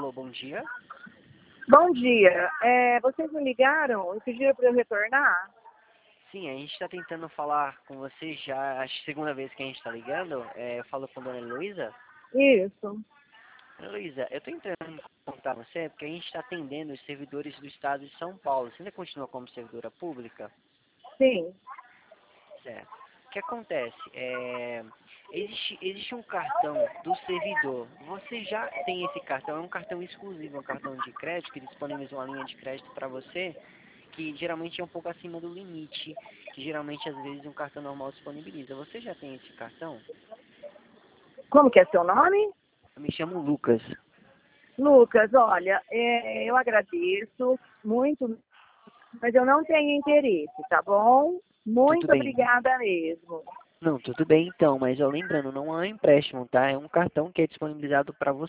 Alô, bom dia. Bom dia. Vocês me ligaram e pediram para eu retornar? Sim, a gente está tentando falar com você já, acho que segunda vez que a gente está ligando. Eu falo com a dona Heloísa. Isso. Dona Heloísa, eu estou entrando contar com você porque a gente está atendendo os servidores do estado de São Paulo. Você ainda continua como servidora pública? Sim. Certo. O que acontece? Existe um cartão do servidor. Você já tem esse cartão, é um cartão exclusivo, um cartão de crédito que disponibiliza uma linha de crédito para você, que geralmente é um pouco acima do limite, que geralmente às vezes um cartão normal disponibiliza. Você já tem esse cartão? Como que é seu nome? Eu me chamo Lucas. Lucas, olha, eu agradeço muito, mas eu não tenho interesse, tá bom? Tudo Muito bem. obrigada mesmo. Não, tudo bem então, mas ó, lembrando, não é um empréstimo, tá? É um cartão que é disponibilizado para você.